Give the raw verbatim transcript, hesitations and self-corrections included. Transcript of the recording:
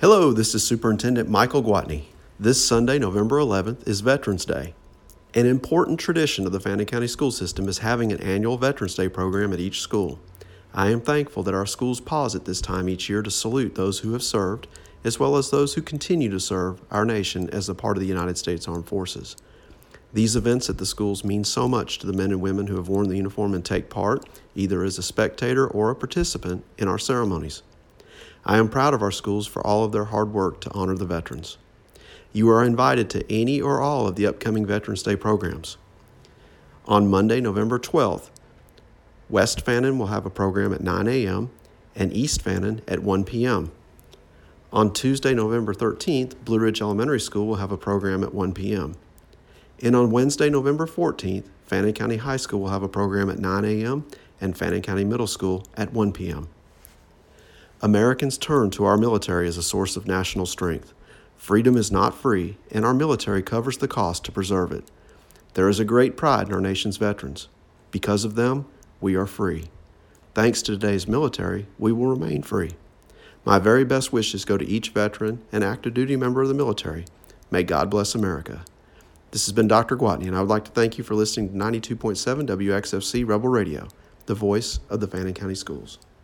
Hello, this is Superintendent Michael Gwatney. This Sunday, November eleventh, is Veterans Day. An important tradition of the Fannin County school system is having an annual Veterans Day program at each school. I am thankful that our schools pause at this time each year to salute those who have served, as well as those who continue to serve our nation as a part of the United States Armed Forces. These events at the schools mean so much to the men and women who have worn the uniform and take part, either as a spectator or a participant, in our ceremonies. I am proud of our schools for all of their hard work to honor the veterans. You are invited to any or all of the upcoming Veterans Day programs. On Monday, November twelfth, West Fannin will have a program at nine a.m. and East Fannin at one p.m. On Tuesday, November thirteenth, Blue Ridge Elementary School will have a program at one p.m. And on Wednesday, November fourteenth, Fannin County High School will have a program at nine a.m. and Fannin County Middle School at one p.m. Americans turn to our military as a source of national strength. Freedom is not free, and our military covers the cost to preserve it. There is a great pride in our nation's veterans. Because of them, we are free. Thanks to today's military, we will remain free. My very best wishes go to each veteran and active duty member of the military. May God bless America. This has been Doctor Gwatney, and I would like to thank you for listening to ninety-two point seven W X F C Rebel Radio, the voice of the Fannin County Schools.